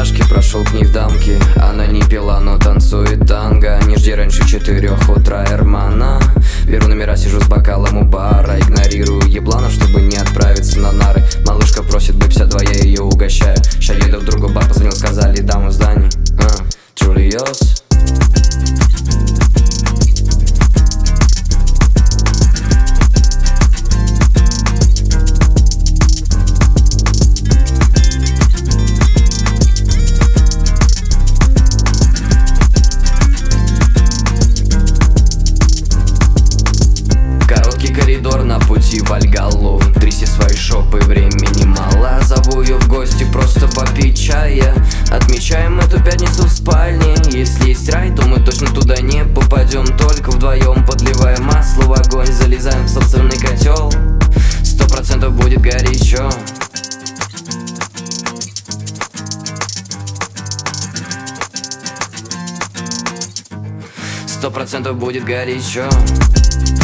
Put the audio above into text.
многоэтажки, прошел к ней в дамки. Она не пила, но танцует танго. Не жди раньше 4 утра, Эрмана. Беру номера, сижу с бокалом у бара. Игнорирую ебланов, чтобы не отправиться на нары. Малышка просит B52, я ее угощаю. Ща еду в другой бар, позвонил, сказали, дамы в здании. Джулиос. Коридор на пути в Альгалу. Тряси свои шопы, времени мало. Зову ее в гости просто попить чая. Отмечаем эту пятницу в спальне. Если есть рай, то мы точно туда не попадем. Только вдвоем, подливая масло в огонь. Залезаем в собственный котел. 100% будет горячо. 100% будет горячо.